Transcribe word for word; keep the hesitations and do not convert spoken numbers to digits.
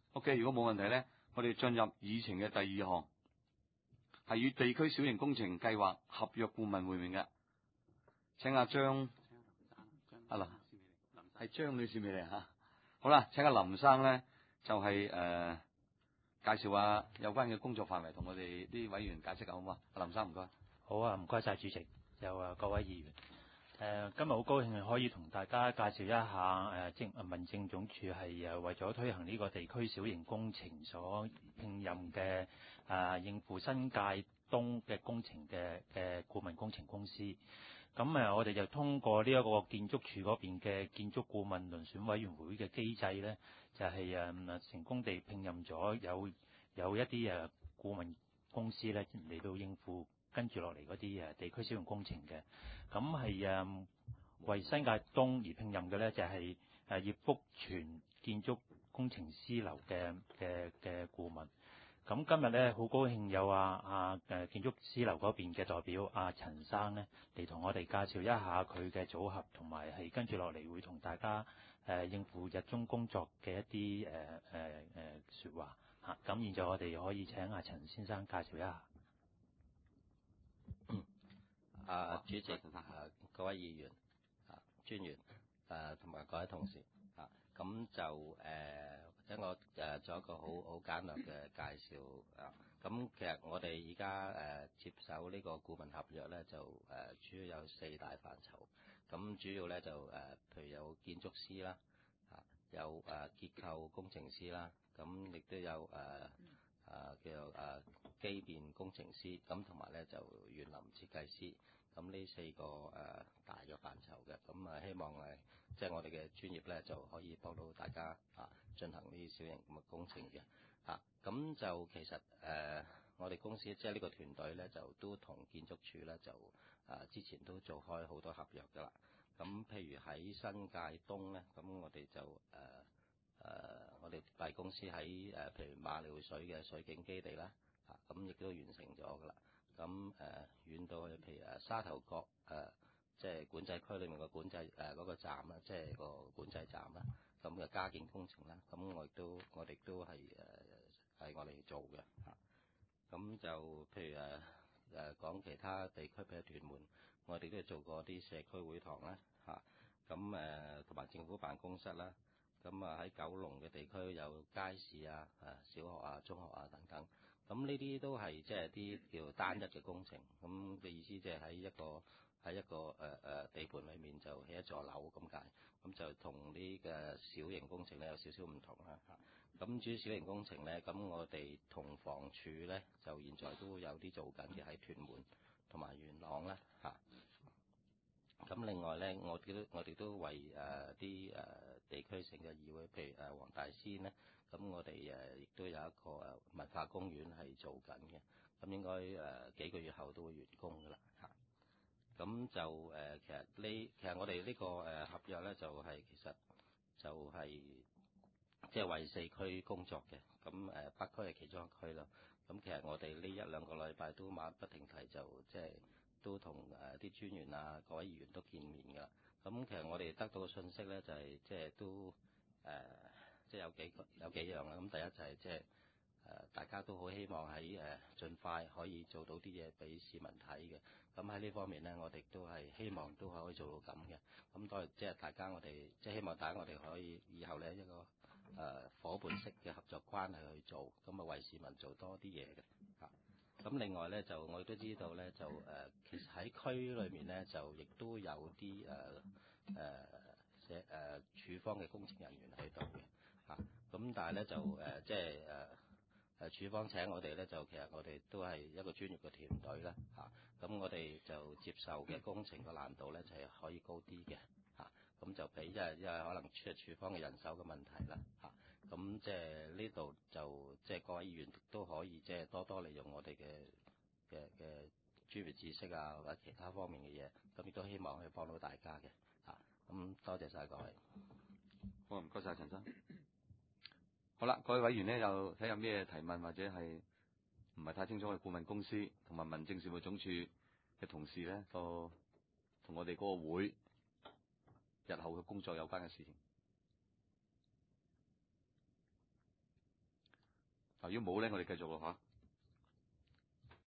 OK， 如果冇問題咧，我哋進入議程嘅第二項，係與地區小型工程計劃合約顧問會面嘅。請阿張阿林，係張女士未嚟吓。好啦，請阿林生咧就係、是、誒、呃、介紹下有關嘅工作範圍，同我哋啲委員解釋下好嘛？阿林生唔該。 好啊，唔該晒主席，有啊各位議員。誒、呃，今日好高興可以同大家介紹一下誒政、呃、民政總署係誒為咗推行呢個地區小型工程所聘任嘅誒、呃、應付新界東嘅工程嘅嘅顧問工程公司。咁誒、呃，我哋就通過呢一個建築署嗰邊嘅建築顧問遴選委員會嘅機制咧，就係、是、誒、呃、成功地聘任咗有有一啲誒顧問公司咧嚟到應付跟住落嚟嗰啲誒地區小型工程嘅。咁係誒為新界東而聘任嘅咧，就係誒葉福全建築工程師樓嘅嘅嘅顧問。咁今日咧好高興有啊啊誒建築師樓嗰邊嘅代表阿陳生咧嚟同我哋介紹一下佢嘅組合，同埋係跟住落嚟會同大家誒應付日中工作嘅一啲誒誒誒説話嚇。咁現在我哋可以請阿陳先生介紹一下。 啊，主席啊，各位議員啊，專員啊，同埋各位同事啊，咁就誒，或者我誒做一個好好簡略嘅介紹啊。咁其實我哋而家誒接手呢個顧問合約咧，就誒主要有四大範疇。咁主要咧就誒，譬如有建築師啦，啊，有誒結構工程師啦，咁亦都有誒。啊，叫做啊機電工程師，咁同埋咧就園林設計師，咁呢四個誒、啊、大嘅範疇嘅，咁啊希望誒即係我哋嘅專業咧就可以幫到大家啊進行呢啲小型咁嘅工程嘅，啊咁就其實誒、啊、我哋公司即係呢個團隊咧就都同建築署咧就啊之前都做開好多合約噶啦，咁譬如喺新界東咧，咁我哋就誒。啊誒、呃，我哋大公司喺誒、呃，譬如馬料水嘅水警基地啦，嚇、啊，咁亦都完成咗噶啦。咁誒、呃，遠到去譬如誒沙頭角誒、呃，即係管制區裏面個管制誒嗰、呃那個站啦，即係個管制站啦，咁嘅加建工程啦，咁我亦都我哋都係誒係我哋做嘅嚇。咁、啊、就譬如誒誒講其他地區譬如屯門，我哋都係做過啲社區會堂啦，嚇，咁誒同埋政府辦公室啦。咁啊喺九龍嘅地區有街市啊、誒小學啊、中學啊等等，咁呢啲都係即係啲叫單一嘅工程，咁嘅意思即係喺一個喺一個誒誒、呃、地盤裏面就起一座樓咁解，咁就同呢嘅小型工程咧有少少唔同啦嚇。咁至於小型工程咧，咁我哋同房署咧就現在都有啲做緊嘅喺屯門同埋元朗啦嚇。咁另外咧，我哋都我哋都為誒啲誒地區性嘅議會，譬如誒黃大仙咧，咁我哋誒亦都有一個誒文化公園係做緊嘅，咁應該誒、呃、幾個月後都會完工噶啦嚇。咁就誒、呃、其實呢，其實我哋呢個誒合約咧就係、是、其實就係即係為四區工作嘅，咁誒、呃、北區係其中一區啦。咁其實我哋呢一兩個禮拜都馬不停蹄就即係。都同誒啲專員啊、各位議員都見面㗎。咁其實我哋得到嘅信息咧，就係即係都誒，即、呃、係、就是、有幾個有幾樣啦。咁第一就係即係誒，大家都好希望喺誒、呃、盡快可以做到啲嘢俾市民睇嘅。咁喺呢方面咧，我哋都係希望都可以做到咁嘅。咁當然即係大家我哋即係希望大家我哋可以以後咧一個誒、呃、夥伴式嘅合作關係去做，咁啊為市民做多啲嘢嘅嚇。咁另外咧，就我亦都知道咧，就誒、呃、其實喺區裏面咧，就亦都有啲誒誒社誒處方嘅工程人員喺度嘅嚇。咁、啊、但係咧就誒、呃、即係誒誒處方請我哋咧，就其實我哋都係一個專業嘅團隊啦嚇。咁、啊、我哋就接受嘅工程個難度咧就係、是、可以高啲嘅嚇。咁、啊、就比因為因為可能處處方嘅人手嘅問題啦嚇。咁、啊、即係呢度就即係各位議員都可以即係多多利用我哋嘅嘅嘅專業知識啊，或者其他方面嘅嘢，咁亦都希望可以幫到大家嘅嚇。咁、啊、多謝晒各位。 好，唔該晒陳生。好啦，各位委員咧，有睇有咩提問或者係唔係太清楚嘅顧問公司同埋民政事務總署嘅同事咧，個同我哋嗰個會日後嘅工作有關嘅事情。 如果冇咧，我哋繼續咯嚇。